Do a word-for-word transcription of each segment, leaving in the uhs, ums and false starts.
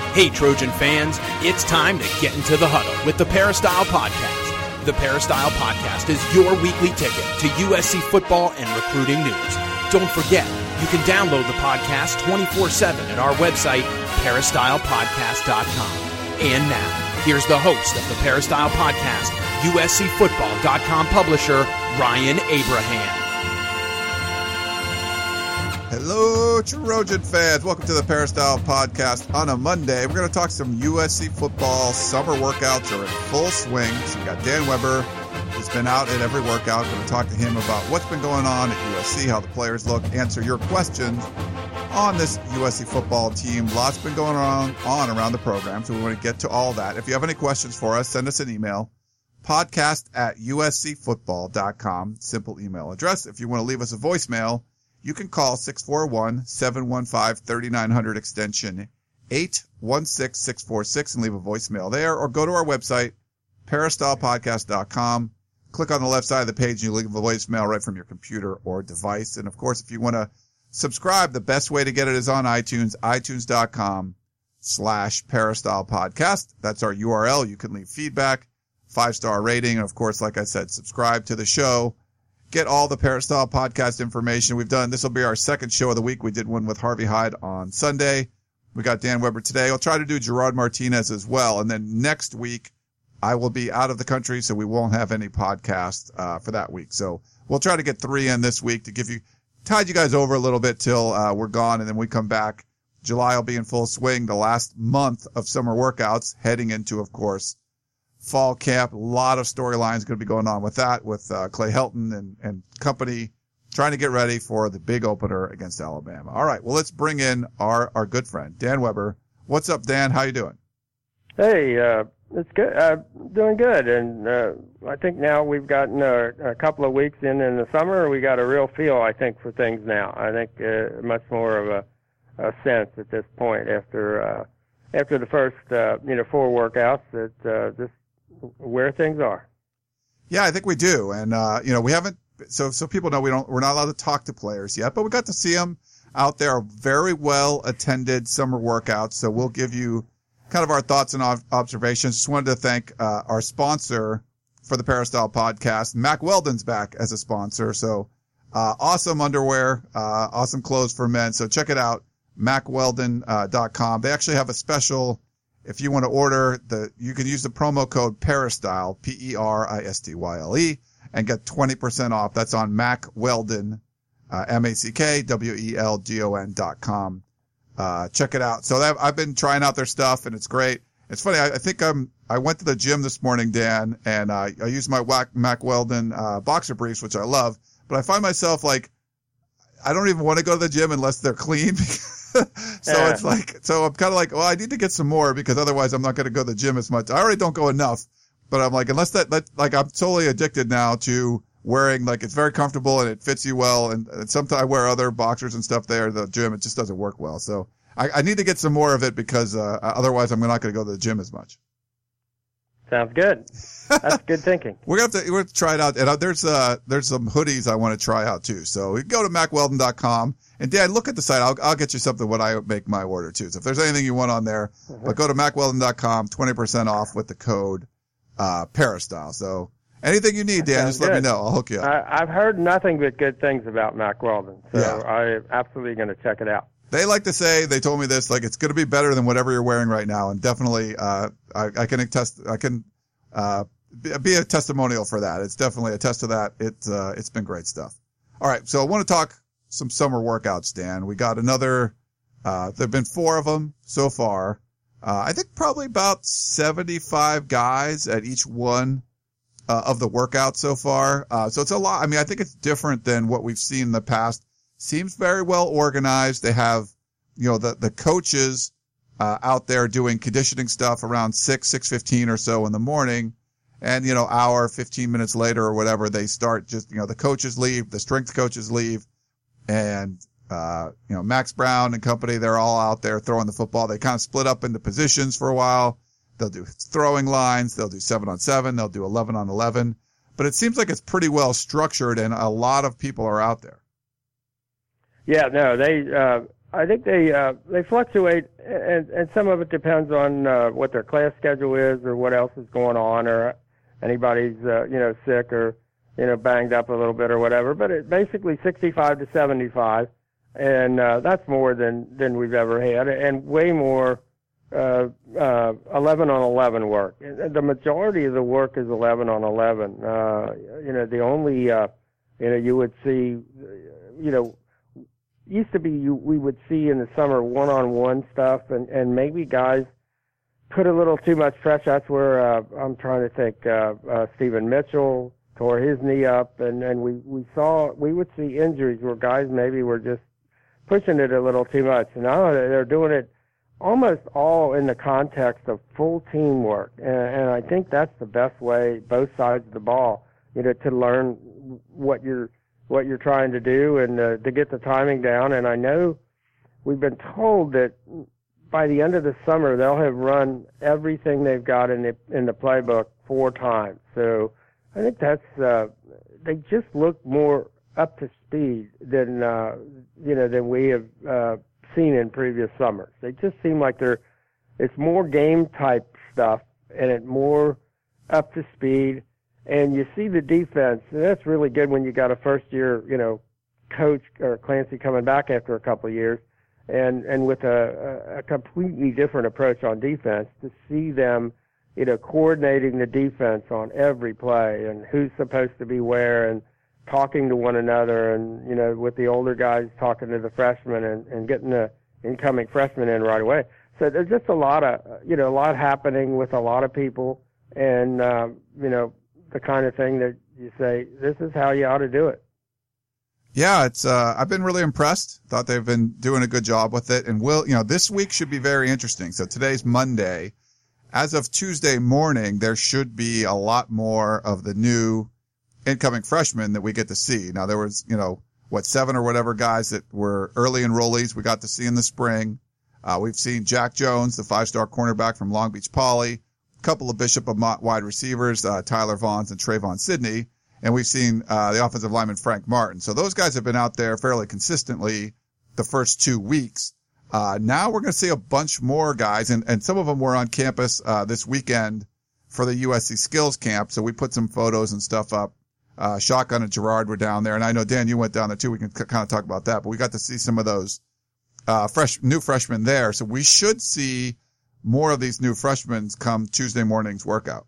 Hey, Trojan fans, it's time to get into the huddle with the Peristyle Podcast. The Peristyle Podcast is your weekly ticket to U S C football and recruiting news. Don't forget, you can download the podcast twenty-four seven at our website, peristyle podcast dot com. And now, here's the host of the Peristyle Podcast, U S C football dot com publisher, Ryan Abraham. Hello, Trojan fans. Welcome to the Peristyle Podcast on a Monday. We're going to talk some U S C football. Summer workouts are in full swing. So we got Dan Weber, who's been out at every workout. We're going to talk to him about what's been going on at U S C, how the players look, answer your questions on this U S C football team. Lots been going on, on around the program, so we want to get to all that. If you have any questions for us, send us an email, podcast at U S C football dot com. Simple email address. If you want to leave us a voicemail, you can call six four one, seven one five, three nine zero zero extension eight one six, six four six and leave a voicemail there, or go to our website, peristyle podcast dot com. Click on the left side of the page and you leave a voicemail right from your computer or device. And of course, if you want to subscribe, the best way to get it is on iTunes, itunes dot com slash peristyle podcast. That's our U R L. You can leave feedback, five-star rating, and of course, like I said, subscribe to the show. Get all the Peristyle Podcast information we've done. This will be our second show of the week. We did one with Harvey Hyde on Sunday. We got Dan Weber today. I'll try to do Gerard Martinez as well. And then next week, I will be out of the country, so we won't have any podcast uh, for that week. So we'll try to get three in this week to give you, tide you guys over a little bit till uh, we're gone, and then we come back. July will be in full swing, the last month of summer workouts, heading into, of course, fall camp. A lot of storylines going to be going on with that, with uh, Clay Helton and, and company trying to get ready for the big opener against Alabama. All right, well, let's bring in our, our good friend, Dan Weber. What's up, Dan? How you doing? Hey, uh, it's good. Uh, doing good. And uh, I think now we've gotten a, a couple of weeks in in the summer. We got a real feel, I think, for things now. I think uh, much more of a, a sense at this point after uh, after the first uh, you know four workouts that uh, this where things are. Yeah, I think we do. And, uh, you know, we haven't, so, so people know we don't, we're not allowed to talk to players yet, but we got to see them out there, very well attended summer workouts. So we'll give you kind of our thoughts and observations. Just wanted to thank, uh, our sponsor for the Peristyle Podcast. Mack Weldon's back as a sponsor. So, uh, awesome underwear, uh, awesome clothes for men. So check it out, mack weldon dot com. They actually have a special. If you want to order the, you can use the promo code Peristyle, P E R I S T Y L E, and get twenty percent off. That's on Mack Weldon, uh, M A C K W E L D O N dot com. Uh, check it out. So that, I've been trying out their stuff and it's great. It's funny. I, I think I'm, I went to the gym this morning, Dan, and, uh, I used my Mack Weldon, uh, boxer briefs, which I love, but I find myself like, I don't even want to go to the gym unless they're clean. so yeah. It's like, so I'm kind of like, well, I need to get some more because otherwise I'm not going to go to the gym as much. I already don't go enough, but I'm like, unless that, that, like, I'm totally addicted now to wearing, like, it's very comfortable and it fits you well. And, and sometimes I wear other boxers and stuff there at the gym. It just doesn't work well. So I, I need to get some more of it because, uh, otherwise I'm not going to go to the gym as much. Sounds good. That's good thinking. We're going to have to, we're going to try it out. And uh, there's, uh, there's some hoodies I want to try out too. So you go to mack weldon dot com. And Dan, look at the site. I'll, I'll get you something when I make my order too. So if there's anything you want on there, mm-hmm. but go to mack weldon dot com, twenty percent off with the code, uh, Peristyle. So anything you need, Dan, just let me know. I'll hook you up. I, I've heard nothing but good things about Mack Weldon. So yeah. I'm absolutely going to check it out. They like to say, they told me this, like, it's going to be better than whatever you're wearing right now. And definitely, uh, I, I can attest, I can, uh, be a testimonial for that. It's definitely a test of that. It's, uh, it's been great stuff. All right. So I want to talk some summer workouts, Dan. We got another, uh, there've been four of them so far. Uh, I think probably about seventy-five guys at each one, uh, of the workouts so far. Uh, so it's a lot. I mean, I think it's different than what we've seen in the past. Seems very well organized. They have, you know, the, the coaches, uh, out there doing conditioning stuff around six, six fifteen or so in the morning. And, you know, hour, fifteen minutes later or whatever, they start just, you know, the coaches leave, the strength coaches leave. And, uh, you know, Max Brown and company, they're all out there throwing the football. They kind of split up into positions for a while. They'll do throwing lines. They'll do seven on seven. They'll do eleven on eleven. But it seems like it's pretty well structured and a lot of people are out there. Yeah, no, they, uh, I think they uh, they fluctuate, and, and some of it depends on uh, what their class schedule is, or what else is going on, or anybody's uh, you know sick or you know banged up a little bit or whatever. But it's basically sixty-five to seventy-five, and uh, that's more than than we've ever had, and way more uh, uh, eleven on eleven work. And the majority of the work is eleven on eleven. Uh, you know, the only uh, you know you would see, you know. Used to be you, we would see in the summer one-on-one stuff, and, and maybe guys put a little too much pressure. That's where uh, I'm trying to think. Uh, uh, Stephen Mitchell tore his knee up, and, and we, we saw we would see injuries where guys maybe were just pushing it a little too much. And now they're doing it almost all in the context of full teamwork, and, and I think that's the best way, both sides of the ball, you know, to learn what you're what you're trying to do and uh, to get the timing down. And I know we've been told that by the end of the summer they'll have run everything they've got in the in the playbook four times. So I think that's uh, they just look more up to speed than uh, you know than we have uh, seen in previous summers. They just seem like they're it's more game type stuff and it more up to speed. And you see the defense, and that's really good when you got a first-year, you know, coach or Clancy coming back after a couple of years, and and with a, a completely different approach on defense. To see them, you know, coordinating the defense on every play and who's supposed to be where, and talking to one another, and you know, with the older guys talking to the freshmen, and, and getting the incoming freshmen in right away. So there's just a lot of, you know, a lot happening with a lot of people, and um, you know. The kind of thing that you say, this is how you ought to do it. Yeah, it's. Uh, I've been really impressed. Thought they've been doing a good job with it, and will you know this week should be very interesting. So today's Monday. As of Tuesday morning, there should be a lot more of the new incoming freshmen that we get to see. Now there was, you know, what seven or whatever guys that were early enrollees we got to see in the spring. Uh, we've seen Jack Jones, the five-star cornerback from Long Beach Poly. Couple of Bishop of Mott wide receivers, uh, Tyler Vaughns and Trayvon Sidney. And we've seen, uh, the offensive lineman Frank Martin. So those guys have been out there fairly consistently the first two weeks. Uh, now we're going to see a bunch more guys, and, and some of them were on campus, uh, this weekend for the U S C Skills Camp. So we put some photos and stuff up. Uh, Shotgun and Gerard were down there. And I know, Dan, you went down there too. We can c- kind of talk about that, but we got to see some of those, uh, fresh, new freshmen there. So we should see more of these new freshmen come Tuesday morning's workout.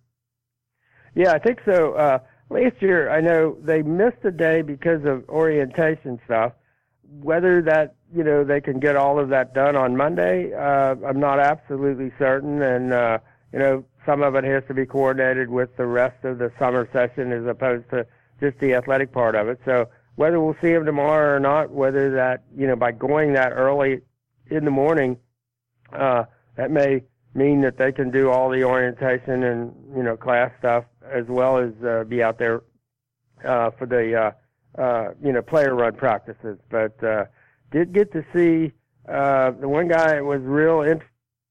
Yeah, I think so. Uh, last year, I know they missed a day because of orientation stuff. Whether that, you know, they can get all of that done on Monday, uh, I'm not absolutely certain. And, uh, you know, some of it has to be coordinated with the rest of the summer session as opposed to just the athletic part of it. So whether we'll see them tomorrow or not, whether that, you know, by going that early in the morning, uh, that may mean that they can do all the orientation and, you know, class stuff as well as uh, be out there uh, for the, uh, uh, you know, player run practices. But uh, did get to see uh, the one guy that was real interesting.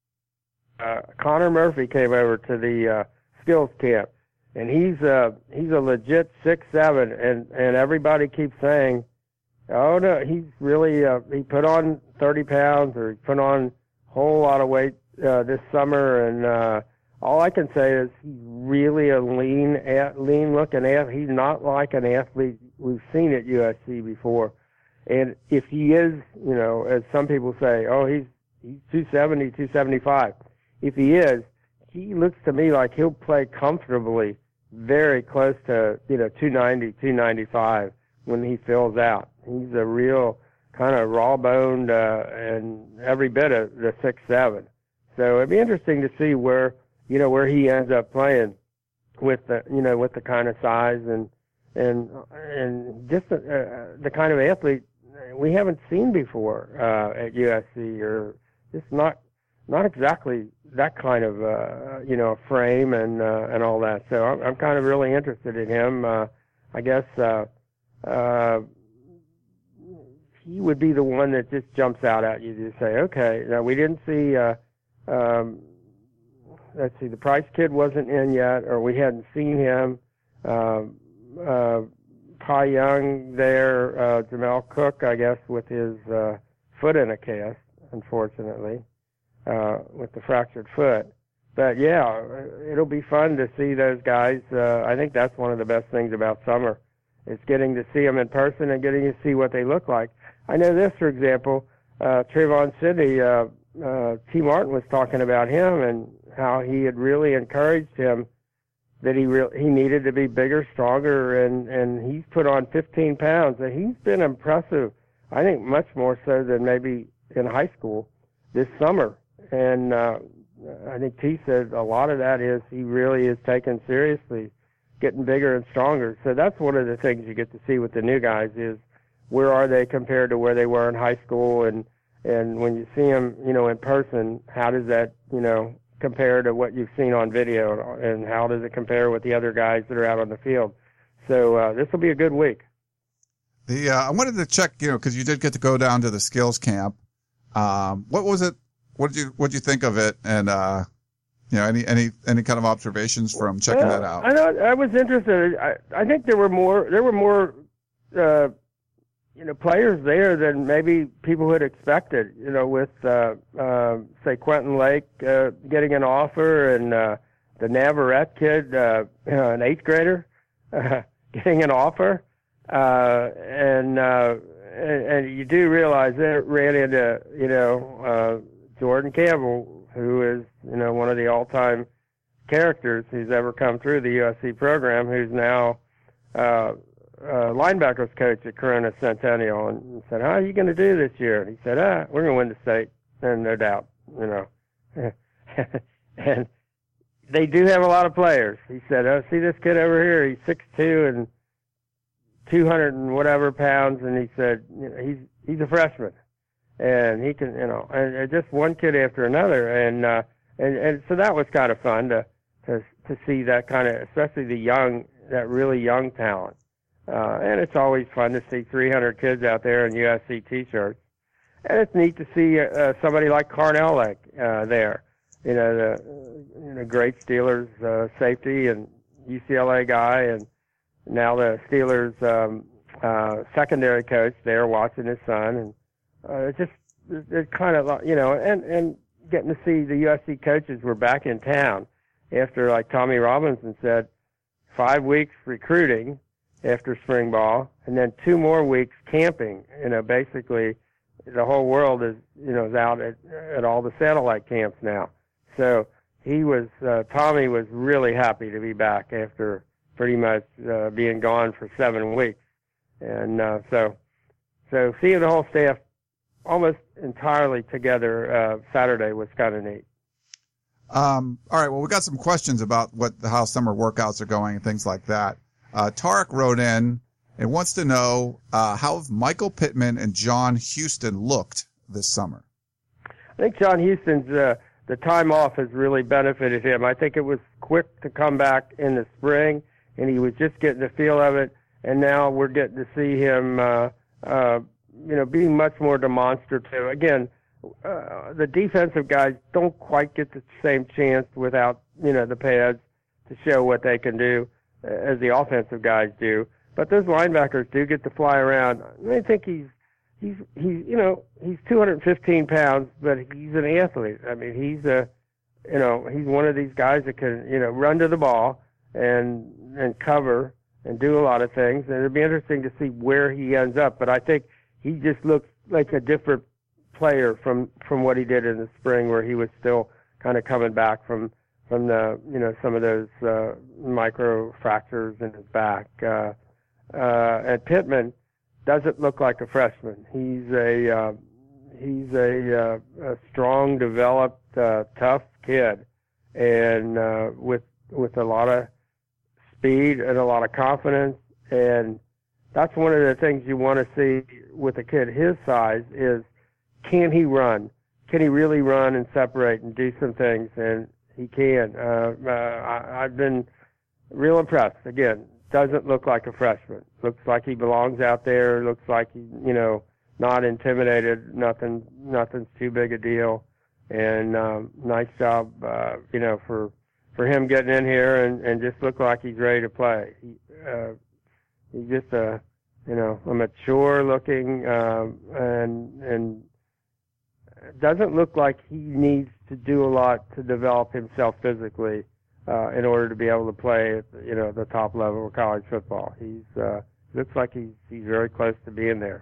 Uh, Connor Murphy came over to the uh, skills camp, and he's uh, he's a legit six seven, and, and everybody keeps saying, oh, no, he's really, uh, he put on thirty pounds or he put on whole lot of weight uh, this summer, and uh, all I can say is he's really a lean, lean looking athlete. He's not like an athlete we've seen at U S C before. And if he is, you know, as some people say, oh, he's he's two seventy, two seventy-five. If he is, he looks to me like he'll play comfortably, very close to, you know, two ninety, two ninety-five when he fills out. He's a real kind of raw-boned uh, and every bit of the six seven. So it'd be interesting to see where, you know, where he ends up playing with the, you know, with the kind of size and and and just the, uh, the kind of athlete we haven't seen before uh, at U S C, or just not not exactly that kind of uh, you know frame and uh, and all that. So I'm, I'm kind of really interested in him. Uh, I guess. Uh, uh, He would be the one that just jumps out at you to say, okay, now we didn't see, uh, um, let's see, the Price kid wasn't in yet, or we hadn't seen him. Uh, uh, Pai Young there, uh, Jamel Cook, I guess, with his uh, foot in a cast, unfortunately, uh, with the fractured foot. But yeah, it'll be fun to see those guys. Uh, I think that's one of the best things about summer. It's getting to see them in person and getting to see what they look like. I know this, for example, uh, Trayvon Sidney, uh, uh, T. Martin was talking about him and how he had really encouraged him that he re- he needed to be bigger, stronger, and, and he's put on fifteen pounds. And he's been impressive, I think much more so than maybe in high school this summer. And uh, I think T said a lot of that is he really is taken seriously, getting bigger and stronger. So that's one of the things you get to see with the new guys is where are they compared to where they were in high school, and and when you see them, you know, in person, how does that, you know, compare to what you've seen on video, and how does it compare with the other guys that are out on the field? So uh, this will be a good week. The uh, I wanted to check, you know, because you did get to go down to the skills camp. Um, what was it? What did you what did you think of it? And uh, you know, any any any kind of observations from checking well, that out? I know I was interested. I I think there were more there were more uh, you know players there than maybe people had expected. You know, with uh, uh, say Quentin Lake uh, getting an offer, and uh, the Navarrete kid, uh, an eighth grader, uh, getting an offer, uh, and, uh, and and you do realize that it ran into you know uh, Jordan Campbell, who is you know one of the all-time characters who's ever come through the U S C program, who's now uh, uh, linebackers coach at Corona Centennial, and said, "How are you going to do this year?" And he said, "Ah, we're going to win the state, and no doubt, you know." And they do have a lot of players. He said, "Oh, see this kid over here? He's six two and two hundred and whatever pounds," and he said, you know, "He's he's a freshman, and he can, you know," and, and just one kid after another, and uh, and and so that was kind of fun to to to see that kind of, especially the young, that really young talent. Uh, and it's always fun to see three hundred kids out there in U S C T-shirts. And it's neat to see uh, somebody like Carnell Lake uh, there. You know, the you know, great Steelers uh, safety and U C L A guy, and now the Steelers um, uh, secondary coach there watching his son. And uh, it's just, it's kind of, you know, and, and getting to see the U S C coaches were back in town after, like Tommy Robinson said, five weeks recruiting after spring ball, and then two more weeks camping. You know, basically the whole world is, you know, is out at, at all the satellite camps now. So he was, uh, Tommy was really happy to be back after pretty much uh, being gone for seven weeks. And uh, so, so seeing the whole staff almost entirely together uh, Saturday was kind of neat. Um, all right. Well, we got some questions about what how summer workouts are going and things like that. Uh, Tarek wrote in and wants to know uh, how have Michael Pittman and John Houston looked this summer. I think John Houston's uh, the time off has really benefited him. I think it was quick to come back in the spring, and he was just getting the feel of it. And now we're getting to see him, uh, uh, you know, being much more demonstrative. Again, uh, the defensive guys don't quite get the same chance without, you know, the pads to show what they can do as the offensive guys do. But those linebackers do get to fly around. I think he's, he's, he's, you know, he's two hundred fifteen pounds, but he's an athlete. I mean, he's a, you know, he's one of these guys that can, you know, run to the ball and, and cover and do a lot of things. And it'll be interesting to see where he ends up. But I think he just looks like a different player from, from what he did in the spring, where he was still kind of coming back from, from the, you know, some of those uh, micro fractures in his back. Uh, uh, and Pittman doesn't look like a freshman. He's a uh, he's a, uh, a strong, developed, uh, tough kid, and uh, with with a lot of speed and a lot of confidence. And that's one of the things you want to see with a kid his size is, can he run? Can he really run and separate and do some things? And he can. Uh, uh, I, I've been real impressed. Again, doesn't look like a freshman. Looks like he belongs out there. Looks like he, you know, not intimidated. Nothing, nothing's too big a deal. And um, nice job, uh, you know, for for him getting in here and, and just look like he's ready to play. He, uh, he's just a, you know, a mature looking um, and and doesn't look like he needs to do a lot to develop himself physically uh, in order to be able to play at, you know, the top level of college football. He's uh, looks like he's he's very close to being there.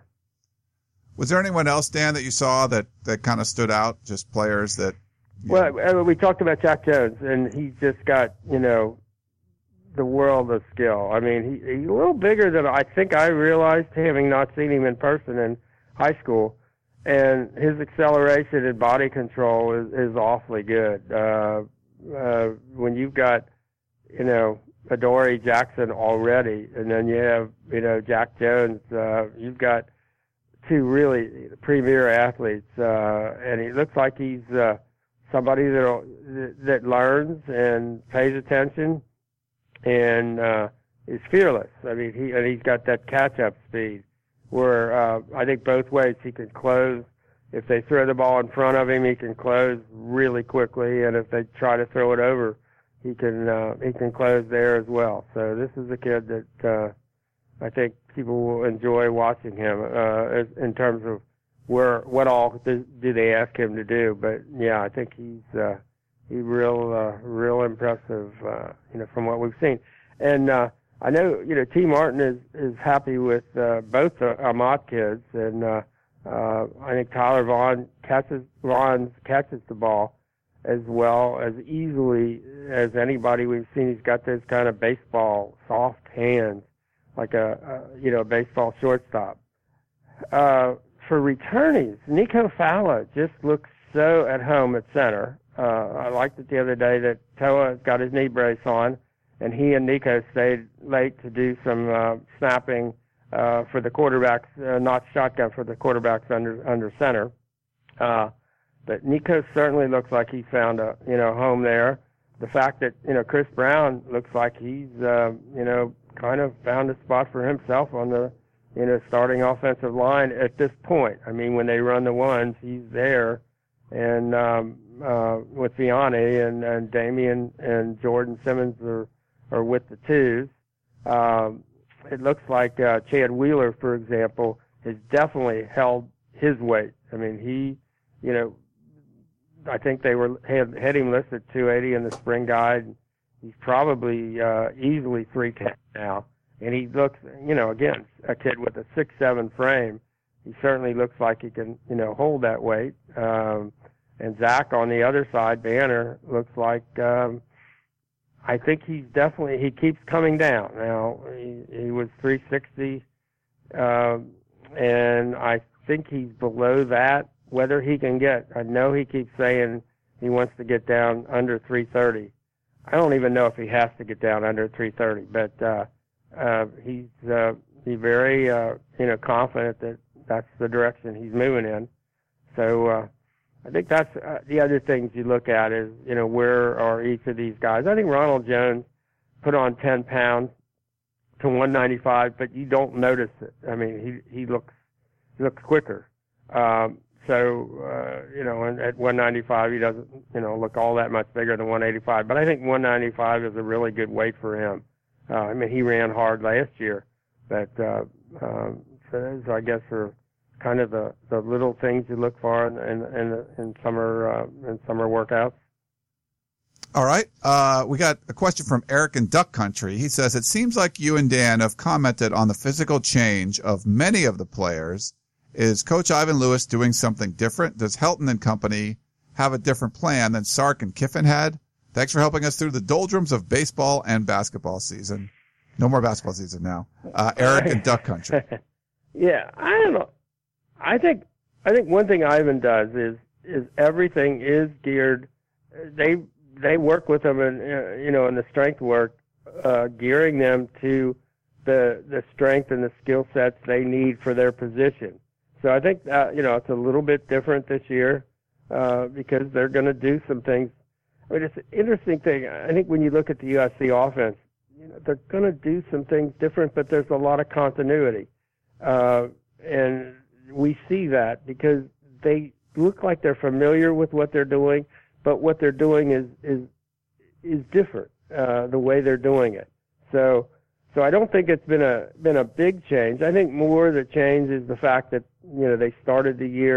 Was there anyone else, Dan, that you saw that, that kind of stood out? Just players that. Well, know. we talked about Jack Jones, and he's just got, you know, the world of skill. I mean, he, he's a little bigger than I think I realized, having not seen him in person in high school. And his acceleration and body control is, is awfully good. Uh, uh, when you've got, you know, Adoree Jackson already, and then you have, you know, Jack Jones, uh, you've got two really premier athletes. Uh, and he looks like he's uh, somebody that that learns and pays attention and uh, is fearless. I mean, he and he's got that catch-up speed, where uh, I think both ways he can close. If they throw the ball in front of him, he can close really quickly, and if they try to throw it over, he can uh, he can close there as well. So this is a kid that uh, I think people will enjoy watching him uh, in terms of where what all do, do they ask him to do. But yeah, I think he's uh, he's real uh, real impressive, uh, you know, from what we've seen. And uh, I know, you know, T. Martin is, is happy with uh, both the Ahmad kids, and uh, uh, I think Tyler Vaughn catches Vaughn catches the ball as well as easily as anybody we've seen. He's got those kind of baseball soft hands, like a, a you know baseball shortstop. Uh, for returnees, Nico Falla just looks so at home at center. Uh, I liked it the other day that Toa got his knee brace on, and he and Nico stayed late to do some uh, snapping uh, for the quarterbacks, uh, not shotgun for the quarterbacks under under center. Uh, but Nico certainly looks like he found a you know home there. The fact that you know Chris Brown looks like he's uh, you know kind of found a spot for himself on the you know starting offensive line at this point. I mean, when they run the ones, he's there, and um, uh, with Vianney and, and Damian and Jordan Simmons are. or with the twos. Um, it looks like uh, Chad Wheeler, for example, has definitely held his weight. I mean, he, you know, I think they were had, had him listed two eighty in the spring guide. He's probably uh, easily three ten now. And he looks, you know, again, a kid with a six seven frame. He certainly looks like he can, you know, hold that weight. Um, and Zach on the other side, Banner, looks like um, – I think he's definitely, he keeps coming down. Now, he, he was three sixty, um, and I think he's below that. Whether he can get, I know he keeps saying he wants to get down under three thirty. I don't even know if he has to get down under three thirty, but uh, uh, he's uh, he's very, uh, you know, confident that that's the direction he's moving in. So, uh, I think that's uh, the other things you look at is, you know, where are each of these guys? I think Ronald Jones put on ten pounds to one ninety-five, but you don't notice it. I mean, he he looks he looks quicker. Um, so, uh, you know, and at one ninety-five, he doesn't, you know, look all that much bigger than one eighty-five. But I think one ninety-five is a really good weight for him. Uh, I mean, he ran hard last year, but uh, um, so those, I guess, are kind of the, the little things you look for in in, in, in summer uh, in summer workouts. All right. Uh, we got a question from Eric in Duck Country. He says, it seems like you and Dan have commented on the physical change of many of the players. Is Coach Ivan Lewis doing something different? Does Helton and company have a different plan than Sark and Kiffin had? Thanks for helping us through the doldrums of baseball and basketball season. No more basketball season now. Uh, Eric in Duck Country. Yeah, I don't know. I think I think one thing Ivan does is is everything is geared. They they work with them and uh, you know in the strength work, uh, gearing them to the the strength and the skill sets they need for their position. So I think uh, you know it's a little bit different this year uh, because they're going to do some things. I mean, it's an interesting thing. I think when you look at the U S C offense, you know, they're going to do some things different, but there's a lot of continuity, uh, and we see that because they look like they're familiar with what they're doing, but what they're doing is is is different, uh, the way they're doing it. So, so I don't think it's been a been a big change. I think more the change is the fact that you know they started the year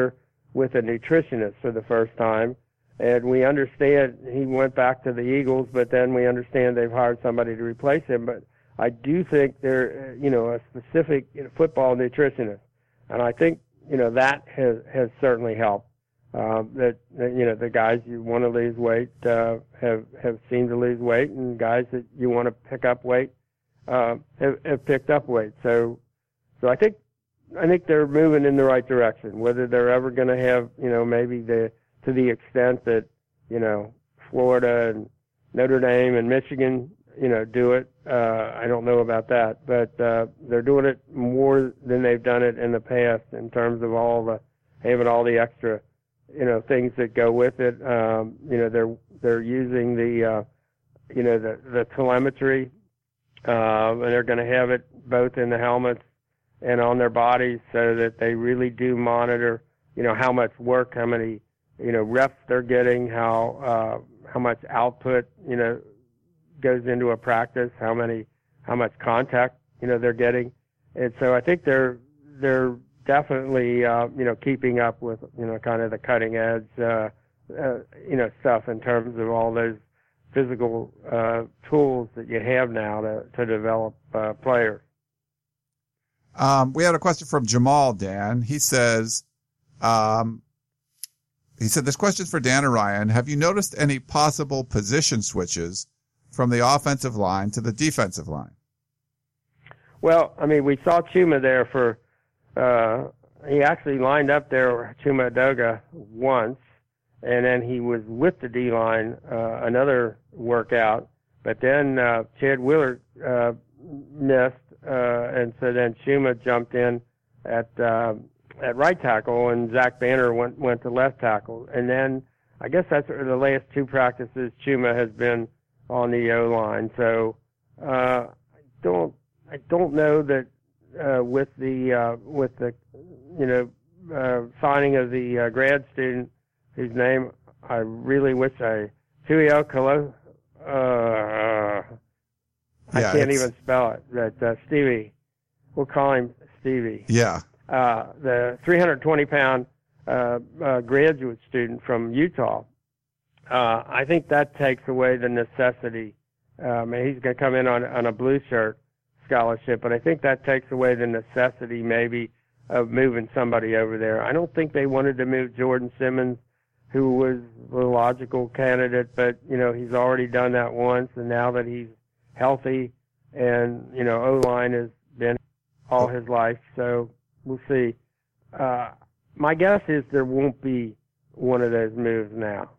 with a nutritionist for the first time. And we understand he went back to the Eagles, but then we understand they've hired somebody to replace him. But I do think they're, you know, a specific you know, football nutritionist. And I think, you know, that has, has certainly helped. Um, that, that, you know, the guys you want to lose weight uh, have, have seemed to lose weight, and guys that you want to pick up weight uh, have, have picked up weight. So, so I think, I think they're moving in the right direction. Whether they're ever going to have, you know, maybe the, to the extent that, you know, Florida and Notre Dame and Michigan, you know, do it. Uh, I don't know about that, but, uh, they're doing it more than they've done it in the past in terms of all the, having all the extra, you know, things that go with it. Um, you know, they're, they're using the, uh, you know, the, the telemetry, uh, and they're going to have it both in the helmets and on their bodies so that they really do monitor, you know, how much work, how many, you know, reps they're getting, how, uh, how much output, you know, goes into a practice, how many, how much contact, you know, they're getting. And so I think they're, they're definitely, uh, you know, keeping up with, you know, kind of the cutting edge, uh, uh, you know, stuff in terms of all those physical, uh, tools that you have now to, to develop, uh, players. Um, we had a question from Jamal, Dan. He says, um, he said, this question's for Dan and Ryan. Have you noticed any possible position switches from the offensive line to the defensive line? Well, I mean, we saw Chuma there for, uh, he actually lined up there, Chuma Edoga, once, and then he was with the D-line, uh, another workout, but then, uh, Chad Willard, uh, missed, uh, and so then Chuma jumped in at, uh, at right tackle, and Zach Banner went, went to left tackle. And then I guess that's the last two practices Chuma has been on the O-line. So, uh, I don't, I don't know that, uh, with the, uh, with the, you know, uh, signing of the, uh, grad student whose name I really wish I, Tuio Kalo, uh, I yeah, can't even spell it, but, uh, Stevie, we'll call him Stevie. Yeah. Uh, the three hundred twenty pound, uh, uh, graduate student from Utah. Uh, I think that takes away the necessity. Um, and he's going to come in on, on a blue shirt scholarship, but I think that takes away the necessity maybe of moving somebody over there. I don't think they wanted to move Jordan Simmons, who was the logical candidate, but, you know, he's already done that once, and now that he's healthy and, you know, O-line has been all his life, so we'll see. Uh, my guess is there won't be one of those moves now.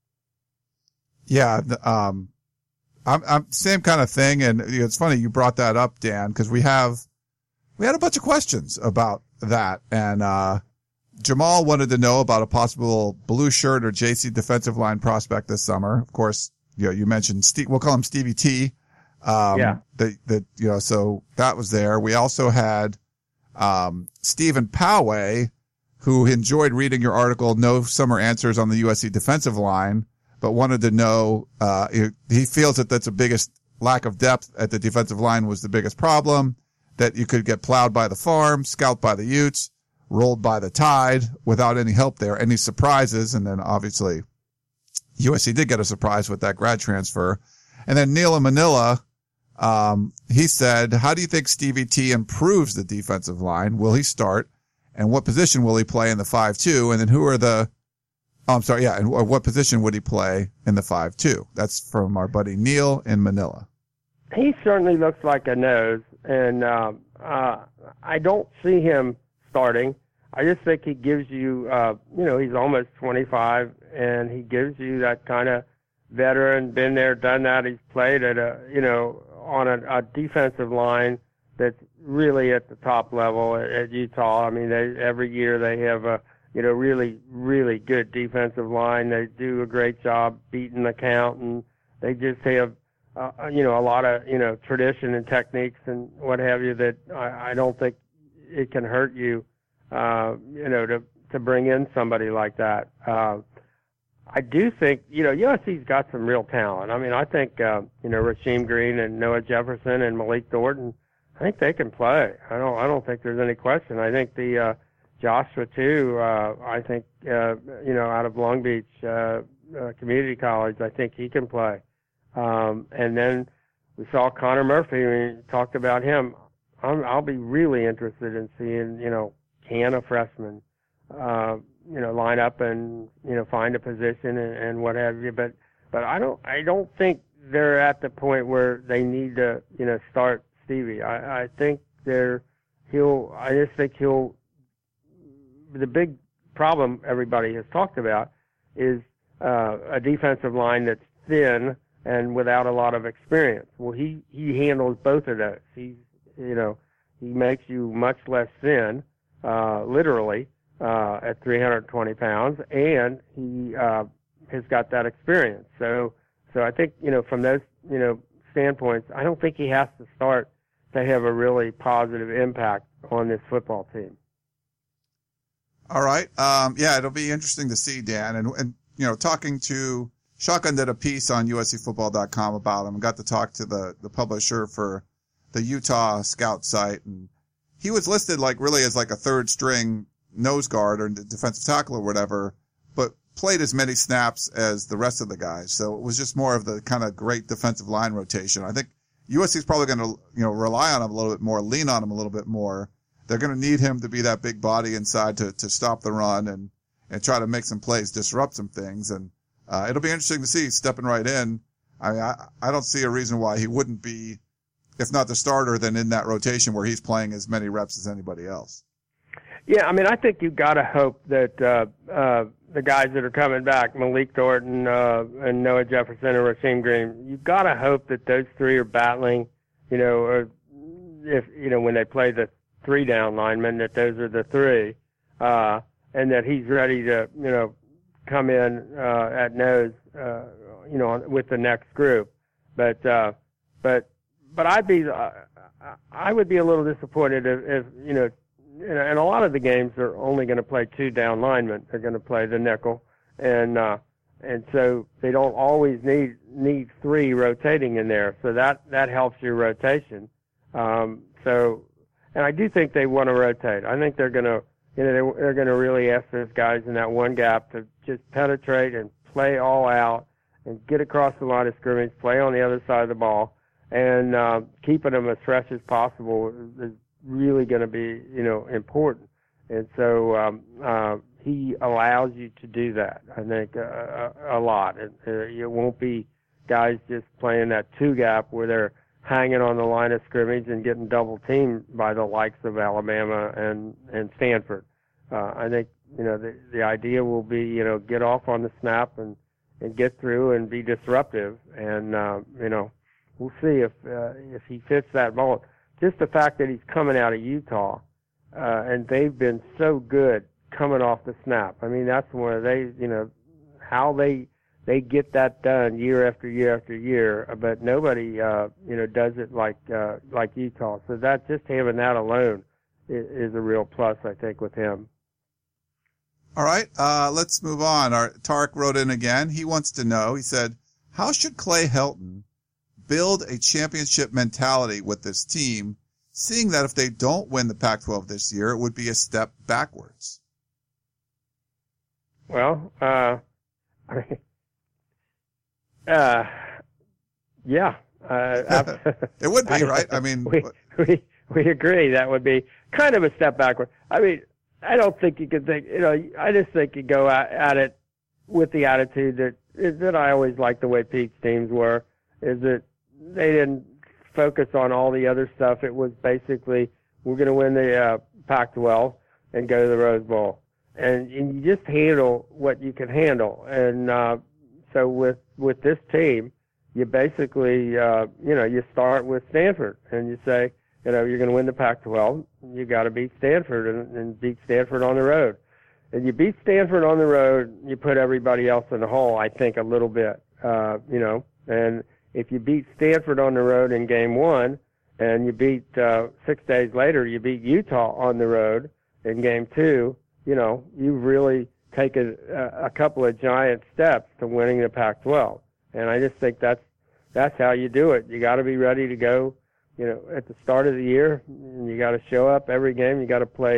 Yeah, um, I'm, I'm same kind of thing, and you know, it's funny you brought that up, Dan, because we have we had a bunch of questions about that, and uh, Jamal wanted to know about a possible blue shirt or J C defensive line prospect this summer. Of course, you know, you mentioned Steve, we'll call him Stevie T. Um, yeah. The, the, you know, so that was there. We also had um, Stephen Poway, who enjoyed reading your article, No Summer Answers on the U S C Defensive Line, but wanted to know, uh, he, he feels that that's the biggest lack of depth at the defensive line was the biggest problem, that you could get plowed by the farm, scalped by the Utes, rolled by the Tide without any help there, any surprises. And then obviously U S C did get a surprise with that grad transfer. And then Neil in Manila, um, he said, how do you think Stevie T improves the defensive line? Will he start? And what position will he play in the five two? And then who are the, oh, I'm sorry. Yeah. And what position would he play in the five two? That's from our buddy Neil in Manila. He certainly looks like a nose, and, um, uh, I don't see him starting. I just think he gives you, uh, you know, he's almost twenty-five, and he gives you that kind of veteran, been there, done that. He's played at a, you know, on a, a defensive line that's really at the top level at, at Utah. I mean, they, every year they have a, you know, really, really good defensive line. They do a great job beating the count, and they just have, uh, you know, a lot of, you know, tradition and techniques and what have you that I, I don't think it can hurt you, uh, you know, to, to bring in somebody like that. Uh, I do think, you know, U S C's got some real talent. I mean, I think, uh, you know, Rasheem Green and Noah Jefferson and Malik Thornton, I think they can play. I don't, I don't think there's any question. I think the, uh, Joshua too. Uh, I think uh, you know, out of Long Beach uh, uh, Community College, I think he can play. Um, and then we saw Connor Murphy. We talked about him. I'm, I'll be really interested in seeing, you know, can a freshman, uh, you know, line up and, you know, find a position and, and what have you. But, but I don't, I don't think they're at the point where they need to, you know, start Stevie. I, I think they're, he'll, I just think he'll, the big problem everybody has talked about is, uh, a defensive line that's thin and without a lot of experience. Well, he, he handles both of those. He's, you know, he makes you much less thin, uh, literally, uh, at three hundred twenty pounds, and he, uh, has got that experience. So, so I think, you know, from those, you know, standpoints, I don't think he has to start to have a really positive impact on this football team. All right. Um, yeah, it'll be interesting to see, Dan. And, and, you know, talking to, Shotgun did a piece on U S C football dot com about him, and got to talk to the, the publisher for the Utah scout site, and he was listed like really as like a third string nose guard or defensive tackle or whatever, but played as many snaps as the rest of the guys. So it was just more of the kind of great defensive line rotation. I think U S C is probably going to, you know, rely on him a little bit more, lean on him a little bit more. They're going to need him to be that big body inside to, to stop the run and, and try to make some plays, disrupt some things. And, uh, it'll be interesting to see stepping right in. I mean, I, I don't see a reason why he wouldn't be, if not the starter, then in that rotation where he's playing as many reps as anybody else. Yeah, I mean, I think you've got to hope that uh, uh, the guys that are coming back, Malik Thornton uh, and Noah Jefferson and Rasheem Green, you've got to hope that those three are battling, you know, or if, you know, when they play the three down linemen, that those are the three, uh, and that he's ready to, you know, come in uh, at nose, uh, you know, with the next group. But, uh, but, But I'd be, uh, I would be a little disappointed if, if you know, and a lot of the games are only going to play two down linemen. They're going to play the nickel, and uh, and so they don't always need need three rotating in there. So that that helps your rotation. Um, so, and I do think they want to rotate. I think they're going to, you know, they're, they're going to really ask those guys in that one gap to just penetrate and play all out and get across the line of scrimmage, play on the other side of the ball. And uh, keeping them as fresh as possible is really going to be, you know, important. And so um, uh, he allows you to do that, I think, uh, a lot. It, it won't be guys just playing that two gap where they're hanging on the line of scrimmage and getting double teamed by the likes of Alabama and, and Stanford. Uh, I think, you know, the, the idea will be, you know, get off on the snap and, and get through and be disruptive. And, uh, you know, we'll see if uh, if he fits that mold. Just the fact that he's coming out of Utah, uh, and they've been so good coming off the snap. I mean, that's where they, you know, how they they get that done year after year after year. But nobody, uh, you know, does it like uh, like Utah. So that just having that alone is, is a real plus, I think, with him. All right, uh, let's move on. Our Tarek wrote in again. He wants to know. He said, "How should Clay Helton build a championship mentality with this team, seeing that if they don't win the Pac twelve this year, it would be a step backwards?" Well, uh, I mean, uh, yeah. Uh, it would be, right? I mean, we, we, we agree that would be kind of a step backward. I mean, I don't think you could think, you know, I just think you go at, at it with the attitude that, that I always liked the way Pete's teams were, is that they didn't focus on all the other stuff. It was basically, we're going to win the uh, Pac twelve and go to the Rose Bowl. And, and you just handle what you can handle. And uh, so with with this team, you basically, uh, you know, you start with Stanford and you say, you know, you're going to win the Pac twelve. You got to beat Stanford and, and beat Stanford on the road. And you beat Stanford on the road, you put everybody else in the hole, I think, a little bit, uh, you know. And if you beat Stanford on the road in game one, and you beat, uh, six days later, you beat Utah on the road in game two, you know, you've really taken a, a couple of giant steps to winning the Pac twelve. And I just think that's, that's how you do it. You got to be ready to go, you know, at the start of the year, and you got to show up every game. You got to play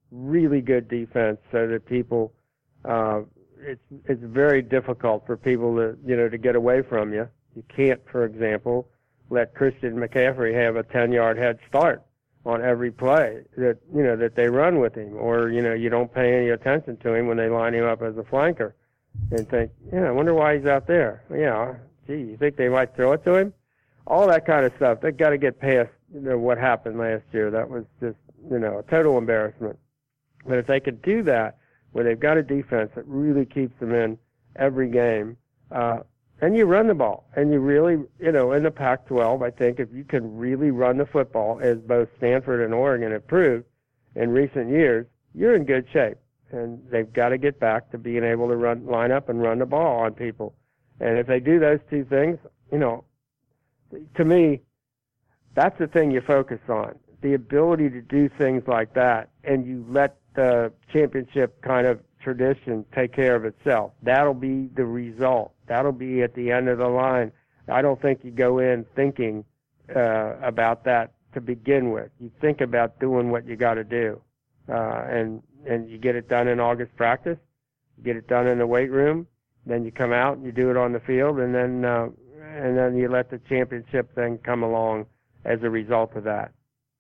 really good defense so that people, uh, it's it's very difficult for people to you know to get away from you. You can't, for example, let Christian McCaffrey have a ten-yard head start on every play that you know that they run with him, or you know you don't pay any attention to him when they line him up as a flanker, and think, yeah, I wonder why he's out there. Yeah, gee, you think they might throw it to him? All that kind of stuff. They've got to get past you know, what happened last year. That was just you know a total embarrassment. But if they could do that, where they've got a defense that really keeps them in every game, uh, and you run the ball, and you really, you know, in the Pac twelve, I think if you can really run the football, as both Stanford and Oregon have proved in recent years, you're in good shape. And they've got to get back to being able to run, line up and run the ball on people. And if they do those two things, you know, to me, that's the thing you focus on, the ability to do things like that, and you let the championship kind of tradition take care of itself. That'll be the result. That'll be at the end of the line. I don't think you go in thinking uh, about that to begin with. You think about doing what you got to do, uh, and and you get it done in August practice. You get it done in the weight room. Then you come out and you do it on the field, and then uh, and then you let the championship thing come along as a result of that.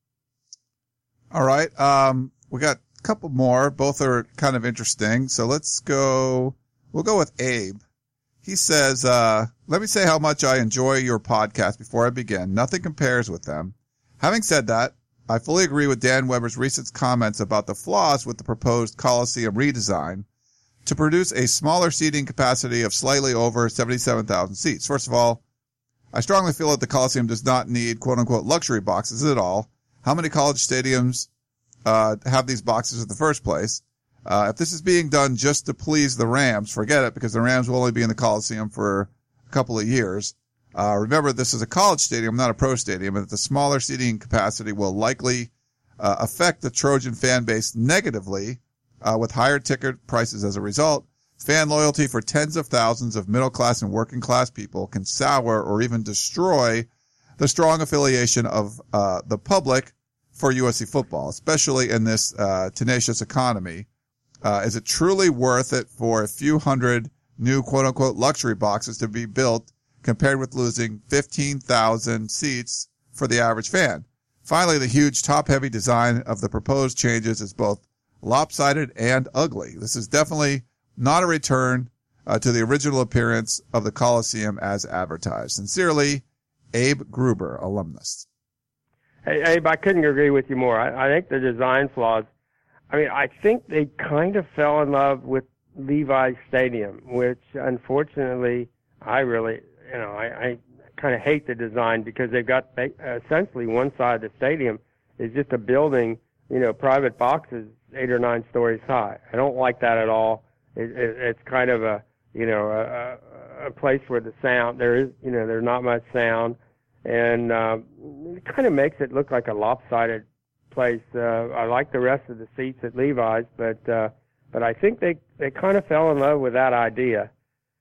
All right, um, we got a couple more. Both are kind of interesting. So let's go. We'll go with Abe. He says, uh, let me say how much I enjoy your podcast before I begin. Nothing compares with them. Having said that, I fully agree with Dan Weber's recent comments about the flaws with the proposed Coliseum redesign to produce a smaller seating capacity of slightly over seventy-seven thousand seats. First of all, I strongly feel that the Coliseum does not need quote-unquote luxury boxes at all. How many college stadiums uh have these boxes in the first place? Uh, if this is being done just to please the Rams, forget it, because the Rams will only be in the Coliseum for a couple of years. Uh, remember, this is a college stadium, not a pro stadium, and the smaller seating capacity will likely uh, affect the Trojan fan base negatively, uh, with higher ticket prices as a result. Fan loyalty for tens of thousands of middle-class and working-class people can sour or even destroy the strong affiliation of uh, the public for U S C football, especially in this uh, tenacious economy. Uh, is it truly worth it for a few hundred new quote-unquote luxury boxes to be built compared with losing fifteen thousand seats for the average fan? Finally, the huge top-heavy design of the proposed changes is both lopsided and ugly. This is definitely not a return uh, to the original appearance of the Coliseum as advertised. Sincerely, Abe Gruber, alumnus. Hey, Abe, I couldn't agree with you more. I, I think the design flaws, I mean, I think they kind of fell in love with Levi's Stadium, which unfortunately I really, you know, I, I kind of hate the design because they've got essentially one side of the stadium is just a building, you know, private boxes eight or nine stories high. I don't like that at all. It, it, it's kind of a, you know, a, a place where the sound, there is, you know, there's not much sound, and uh, it kind of makes it look like a lopsided place. Uh, I like the rest of the seats at Levi's, but uh, but I think they, they kind of fell in love with that idea.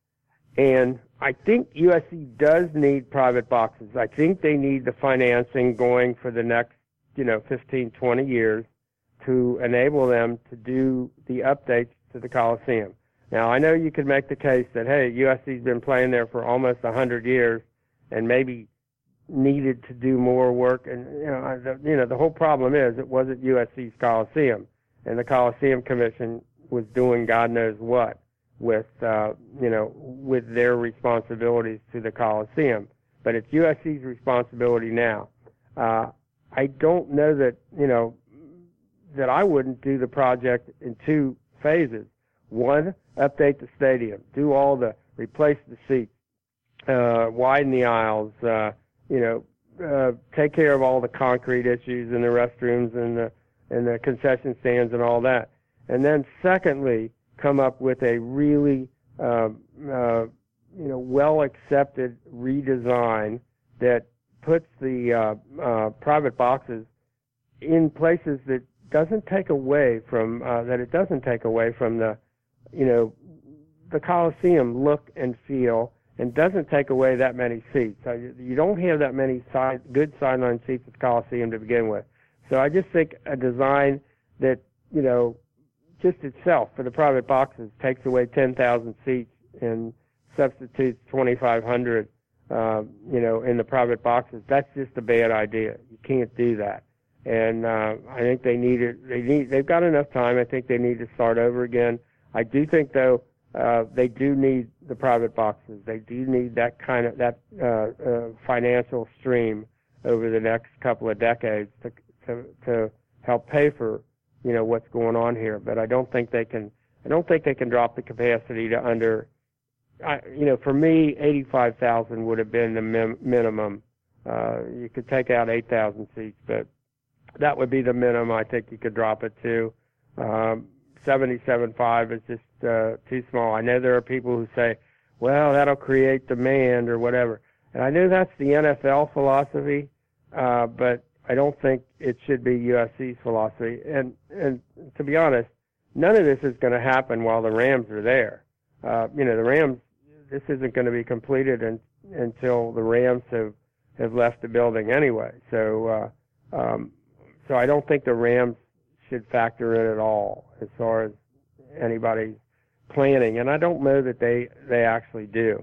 And I think U S C does need private boxes. I think they need the financing going for the next, you know, fifteen, twenty years to enable them to do the updates to the Coliseum. Now, I know you could make the case that, hey, U S C's been playing there for almost one hundred years and maybe needed to do more work. And, you know, the, you know, the whole problem is it wasn't U S C's Coliseum, and the Coliseum Commission was doing God knows what with, uh, you know, with their responsibilities to the Coliseum. But it's U S C's responsibility now. Uh, I don't know that, you know, that I wouldn't do the project in two phases. One, update the stadium, do all the, replace the seats, uh, widen the aisles, uh, you know, uh, take care of all the concrete issues in the restrooms and the, and the concession stands and all that. And then secondly, come up with a really, uh, uh, you know, well-accepted redesign that puts the uh, uh, private boxes in places that doesn't take away from, uh, that it doesn't take away from the, you know, the Coliseum look and feel, and doesn't take away that many seats. So you, you don't have that many side, good sideline seats at the Coliseum to begin with. So I just think a design that you know, just itself for the private boxes takes away ten thousand seats and substitutes twenty-five hundred, uh, you know, in the private boxes. That's just a bad idea. You can't do that. And uh, I think they need it. They need. They've got enough time. I think they need to start over again. I do think, though, uh, they do need the private boxes. They do need that kind of that uh, uh, financial stream over the next couple of decades to to to help pay for, you know, what's going on here. But I don't think they can. I don't think they can drop the capacity to under. I, you know, for me, eighty-five thousand would have been the min- minimum. Uh, you could take out eight thousand seats, but that would be the minimum I think you could drop it to. Um, seventy-seven point five is just uh, too small. I know there are people who say, well, that'll create demand or whatever. And I know that's the N F L philosophy, uh, but I don't think it should be U S C's philosophy. And, and to be honest, none of this is going to happen while the Rams are there. Uh, you know, the Rams, this isn't going to be completed in, until the Rams have, have left the building anyway. So, uh, um, So I don't think the Rams should factor in at all as far as anybody's planning, and I don't know that they, they actually do.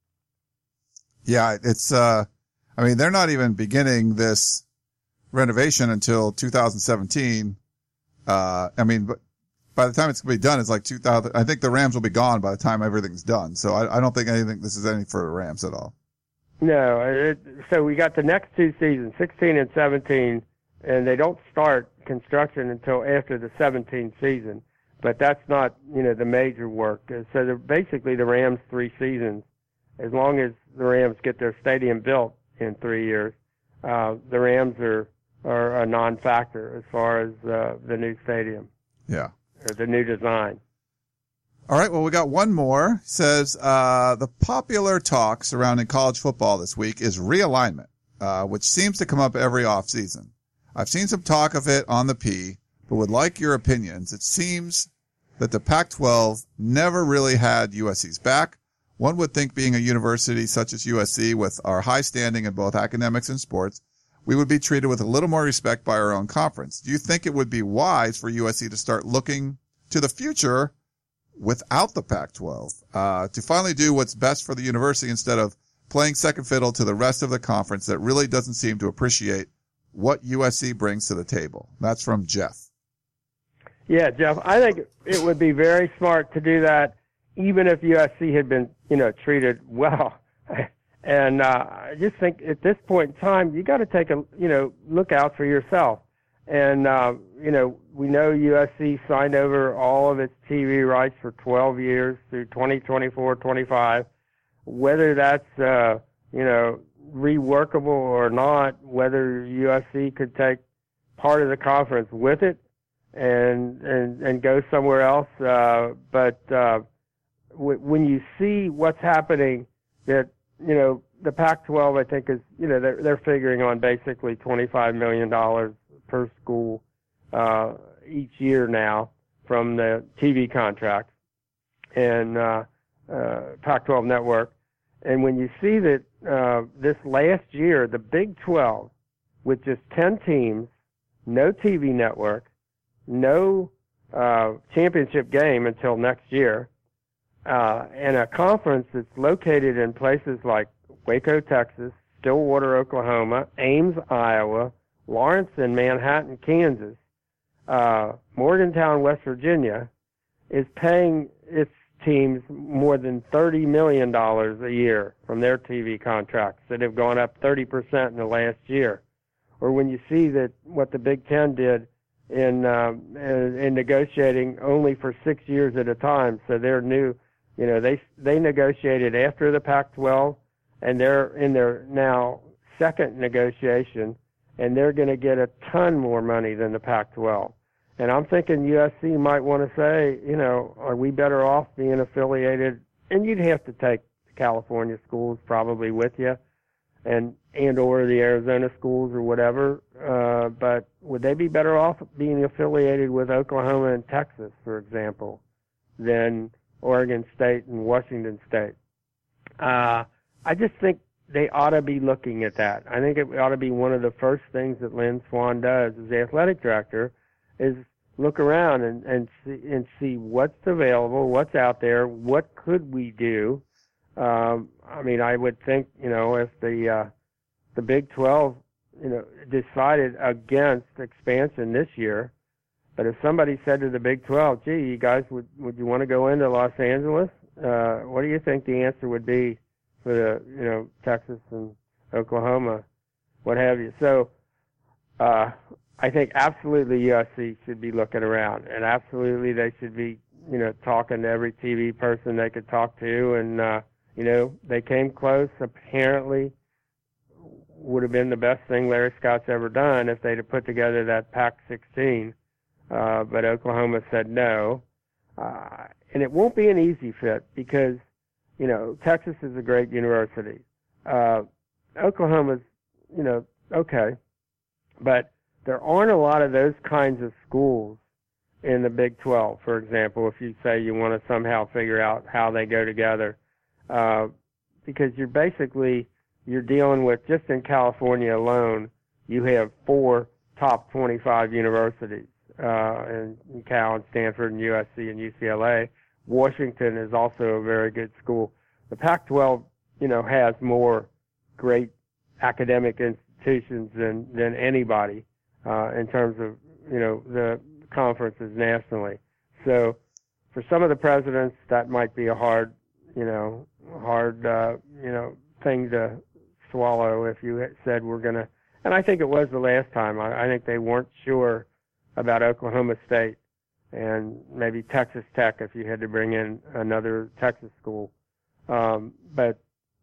Yeah, it's, uh, I mean, they're not even beginning this renovation until two thousand seventeen. Uh, I mean, but by the time it's going to be done, it's like two thousand, I think the Rams will be gone by the time everything's done. So I, I don't think anything, this is anything for the Rams at all. No, it, so we got the next two seasons, sixteen and seventeen, and they don't start construction until after the seventeenth season. But that's not, you know, the major work. So they're basically the Rams' three seasons. As long as the Rams get their stadium built in three years, uh, the Rams are, are a non-factor as far as uh, the new stadium. Yeah. Or the new design. All right, well, we got one more. It says, uh, the popular talk surrounding college football this week is realignment, uh, which seems to come up every offseason. I've seen some talk of it on the P, but would like your opinions. It seems that the Pac twelve never really had U S C's back. One would think, being a university such as U S C with our high standing in both academics and sports, we would be treated with a little more respect by our own conference. Do you think it would be wise for U S C to start looking to the future without the Pac twelve, uh, to finally do what's best for the university instead of playing second fiddle to the rest of the conference that really doesn't seem to appreciate what U S C brings to the table? That's from Jeff. Yeah, Jeff, I think it would be very smart to do that, even if U S C had been, you know, treated well. And uh, I just think at this point in time, you got to take a, you know, look out for yourself. And, uh, you know, we know U S C signed over all of its T V rights for twelve years through twenty twenty-four twenty-five. Whether that's, uh, you know, reworkable or not, whether U S C could take part of the conference with it and and, and go somewhere else. Uh, but uh, w- when you see what's happening, that, you know, the Pac twelve, I think, is, you know, they're, they're figuring on basically twenty-five million dollars per school uh, each year now from the T V contract and uh, uh, Pac twelve network. And when you see that uh, this last year, the Big twelve, with just ten teams, no T V network, no uh, championship game until next year, uh, and a conference that's located in places like Waco, Texas, Stillwater, Oklahoma, Ames, Iowa, Lawrence and Manhattan, Kansas, uh, Morgantown, West Virginia, is paying its teams more than thirty million dollars a year from their T V contracts that have gone up thirty percent in the last year. Or when you see that what the Big Ten did in, um, in, in negotiating only for six years at a time, so they're new, you know, they, they negotiated after the Pac twelve, and they're in their now second negotiation, and they're going to get a ton more money than the Pac twelve. And I'm thinking U S C might want to say, you know, are we better off being affiliated? And you'd have to take the California schools probably with you, and and or the Arizona schools or whatever. Uh, but would they be better off being affiliated with Oklahoma and Texas, for example, than Oregon State and Washington State? Uh, I just think they ought to be looking at that. I think it ought to be one of the first things that Lynn Swann does as the athletic director, is look around and, and see and see what's available, what's out there, what could we do. Um, I mean, I would think, you know, if the uh, the Big twelve, you know, decided against expansion this year, but if somebody said to the Big twelve, "Gee, you guys, would would you want to go into Los Angeles?" Uh, what do you think the answer would be for the, you know, Texas and Oklahoma, what have you? So, uh, I think absolutely U S C should be looking around, and absolutely they should be, you know, talking to every T V person they could talk to, and uh, you know, they came close. Apparently, would have been the best thing Larry Scott's ever done if they'd have put together that Pac sixteen, uh, but Oklahoma said no. Uh, and it won't be an easy fit because, you know, Texas is a great university. Uh, Oklahoma's, you know, okay. But there aren't a lot of those kinds of schools in the Big twelve, for example, if you say you want to somehow figure out how they go together. Uh, because you're basically, you're dealing with, just in California alone, you have four top twenty-five universities. Uh, and Cal and Stanford and U S C and U C L A. Washington is also a very good school. The Pac twelve, you know, has more great academic institutions than, than anybody, uh, in terms of, you know, the conferences nationally. So for some of the presidents, that might be a hard, you know, hard, uh, you know, thing to swallow if you said we're going to, and I think it was the last time. I, I think they weren't sure about Oklahoma State and maybe Texas Tech if you had to bring in another Texas school. Um, but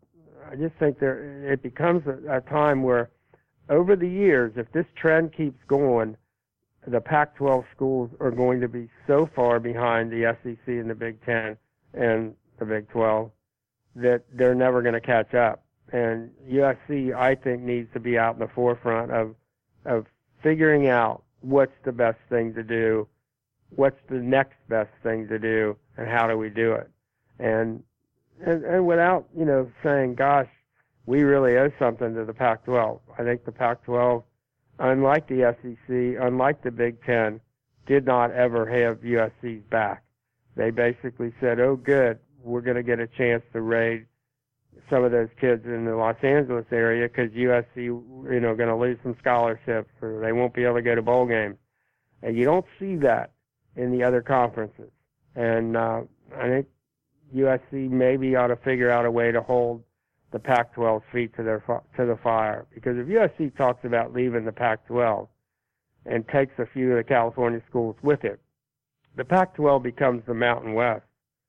I just think there it becomes a, a time where over the years, if this trend keeps going, the Pac twelve schools are going to be so far behind the S E C and the Big Ten and the Big twelve that they're never going to catch up. And U S C, I think, needs to be out in the forefront of of figuring out what's the best thing to do, what's the next best thing to do, and how do we do it. And and, and without, you know, saying, gosh, we really owe something to the Pac twelve. I think the Pac twelve, unlike the S E C, unlike the Big Ten, did not ever have U S C's back. They basically said, oh, good, we're going to get a chance to raid some of those kids in the Los Angeles area because U S C, you know, going to lose some scholarships or they won't be able to go to bowl games. And you don't see that in the other conferences. And uh, I think U S C maybe ought to figure out a way to hold the Pac twelve's feet to their to the fire. Because if U S C talks about leaving the Pac twelve and takes a few of the California schools with it, the Pac twelve becomes the Mountain West.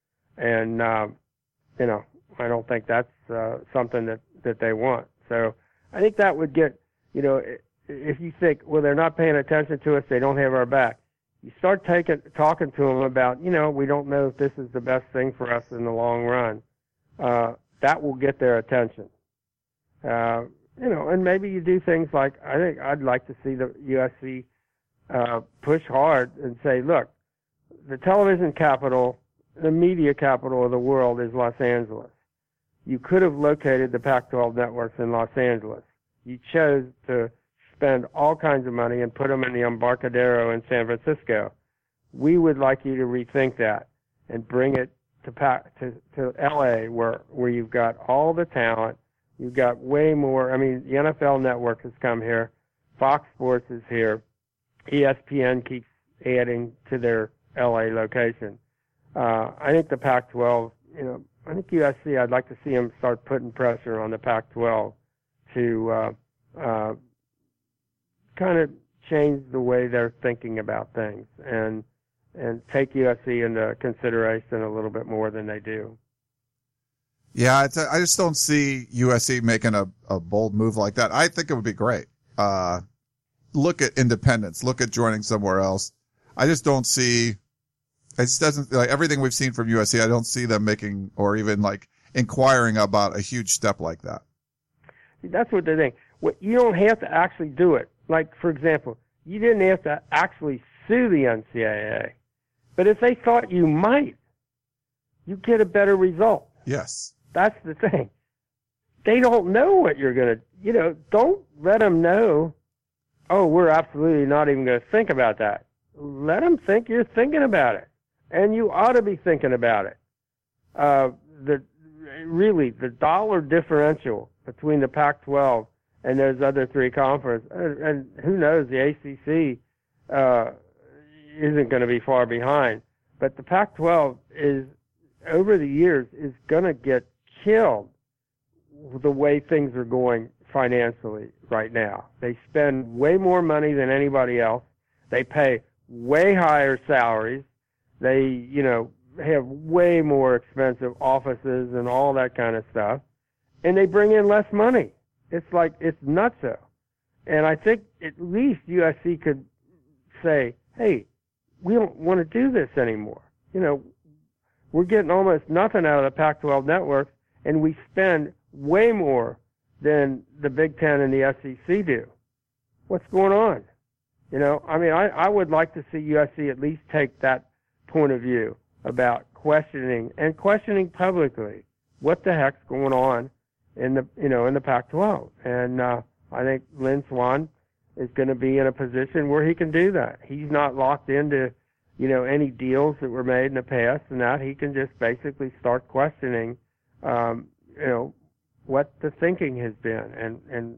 And, uh, you know, I don't think that's uh, something that, that they want. So I think that would get, you know, if you think, well, they're not paying attention to us, they don't have our back. You start taking, talking to them about, you know, we don't know if this is the best thing for us in the long run. Uh, that will get their attention. Uh, you know, and maybe you do things like, I think I'd like to see the U S C uh, push hard and say, look, the television capital, the media capital of the world is Los Angeles. You could have located the Pac twelve networks in Los Angeles. You chose to spend all kinds of money and put them in the Embarcadero in San Francisco. We would like you to rethink that and bring it to to, to L A where, where you've got all the talent. You've got way more. I mean, the N F L network has come here. Fox Sports is here. E S P N keeps adding to their L A location. Uh, I think the Pac twelve, you know, I think U S C, I'd like to see them start putting pressure on the Pac twelve to uh, uh, kind of change the way they're thinking about things and and take U S C into consideration a little bit more than they do. Yeah, it's a, I just don't see U S C making a, a bold move like that. I think it would be great. Uh, look at independence. Look at joining somewhere else. I just don't see... It just doesn't, like everything we've seen from U S C, I don't see them making or even like inquiring about a huge step like that. That's what they think. You don't have to actually do it. Like, for example, you didn't have to actually sue the N C double A. But if they thought you might, you get a better result. Yes. That's the thing. They don't know what you're going to, you know, don't let them know, oh, we're absolutely not even going to think about that. let them think you're thinking about it. And you ought to be thinking about it. Uh, the really, the dollar differential between the Pac twelve and those other three conferences, and, and who knows, the A C C uh, isn't going to be far behind. But the Pac twelve is, over the years, is going to get killed the way things are going financially right now. They spend way more money than anybody else. They pay way higher salaries. They, you know, have way more expensive offices and all that kind of stuff. And they bring in less money. It's like, it's nutso. And I think at least U S C could say, hey, we don't want to do this anymore. You know, we're getting almost nothing out of the Pac twelve network, and we spend way more than the Big Ten and the S E C do. What's going on? You know, I mean, I, I would like to see U S C at least take that point of view about questioning and questioning publicly what the heck's going on in the, you know, in the Pac twelve. And, uh, I think Lynn Swann is going to be in a position where he can do that. He's not locked into, you know, any deals that were made in the past and that. He can just basically start questioning, um, you know, what the thinking has been. And, and,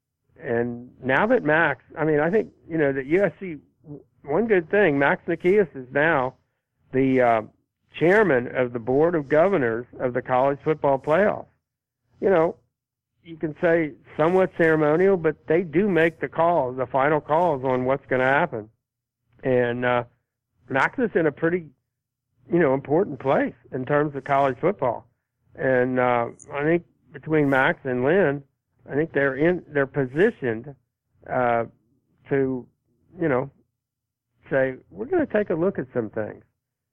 and now that Max, I mean, I think, you know, that U S C, one good thing, Max Nikias is now the uh, chairman of the board of governors of the college football playoff. You know, you can say somewhat ceremonial, but they do make the calls, the final calls on what's going to happen. And uh, Max is in a pretty, you know, important place in terms of college football. And uh, I think between Max and Lynn, I think they're in, they're positioned uh, to, you know, say, we're going to take a look at some things.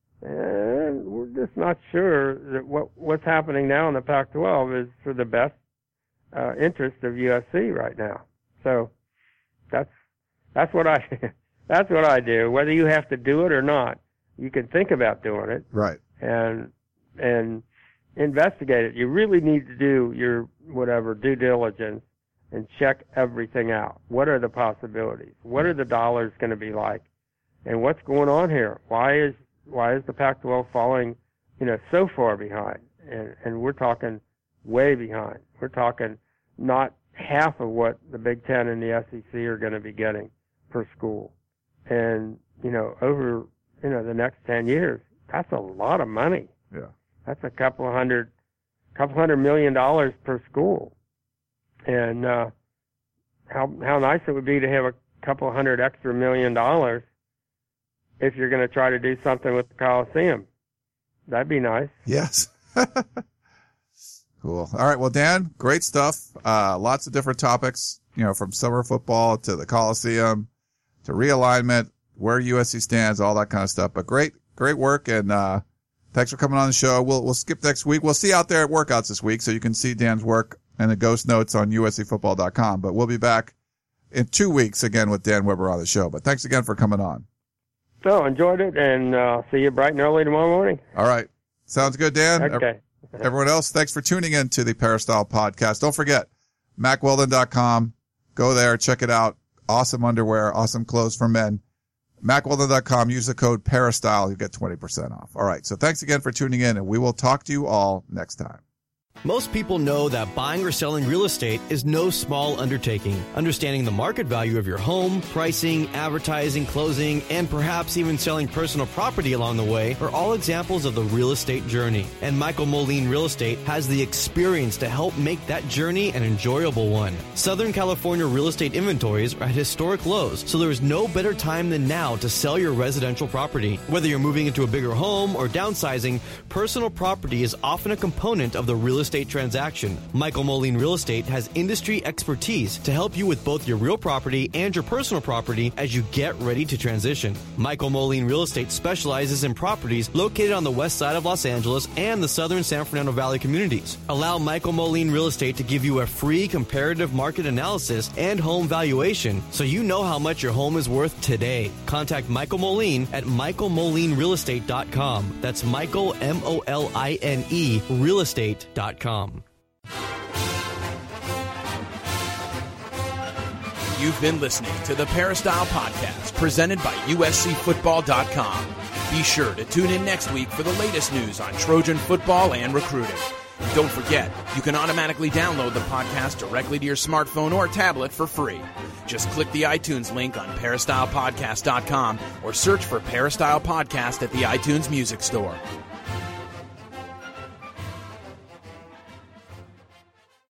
And we're just not sure that what what's happening now in the Pac twelve is for the best uh, interest of U S C right now. So that's that's what I that's what I do. Whether you have to do it or not, you can think about doing it, right? And and investigate it. You really need to do your whatever due diligence and check everything out. What are the possibilities? What are the dollars going to be like? And what's going on here? Why is Why is the Pac twelve falling, you know, so far behind? And, and we're talking way behind. We're talking not half of what the Big Ten and the S E C are going to be getting per school. And, you know, over, you know, the next ten years, that's a lot of money. Yeah. That's a couple of hundred, couple hundred million dollars per school. And, uh, how, how nice it would be to have a couple hundred extra million dollars if you're going to try to do something with the Coliseum. That'd be nice. Yes. Cool. All right. Well, Dan, great stuff. Uh, lots of different topics, you know, from summer football to the Coliseum to realignment, where U S C stands, all that kind of stuff. But great, great work. And, uh, thanks for coming on the show. We'll, we'll skip next week. We'll see you out there at workouts this week so you can see Dan's work and the ghost notes on U S C football dot com. But we'll be back in two weeks again with Dan Weber on the show. But thanks again for coming on. So, enjoyed it, and uh, see you bright and early tomorrow morning. All right. Sounds good, Dan. Okay. Everyone else, thanks for tuning in to the Peristyle Podcast. Don't forget, Mack Weldon dot com. Go there, check it out. Awesome underwear, awesome clothes for men. Mack Weldon dot com. Use the code Peristyle. You get twenty percent off. All right. So thanks again for tuning in, and we will talk to you all next time. Most people know that buying or selling real estate is no small undertaking. Understanding the market value of your home, pricing, advertising, closing, and perhaps even selling personal property along the way are all examples of the real estate journey. And Michael Moline Real Estate has the experience to help make that journey an enjoyable one. Southern California real estate inventories are at historic lows, so there is no better time than now to sell your residential property. Whether you're moving into a bigger home or downsizing, personal property is often a component of the real estate estate transaction. Michael Moline Real Estate has industry expertise to help you with both your real property and your personal property as you get ready to transition. Michael Moline Real Estate specializes in properties located on the west side of Los Angeles and the southern San Fernando Valley communities. Allow Michael Moline Real Estate to give you a free comparative market analysis and home valuation so you know how much your home is worth today. Contact Michael Moline at michael moline real estate dot com. That's Michael, M O L I N E, real estate dot com. You've been listening to the Peristyle Podcast, presented by U S C Football dot com. Be sure to tune in next week for the latest news on Trojan football and recruiting. And don't forget, you can automatically download the podcast directly to your smartphone or tablet for free. Just click the iTunes link on Peristyle Podcast dot com or search for Peristyle Podcast at the iTunes Music Store.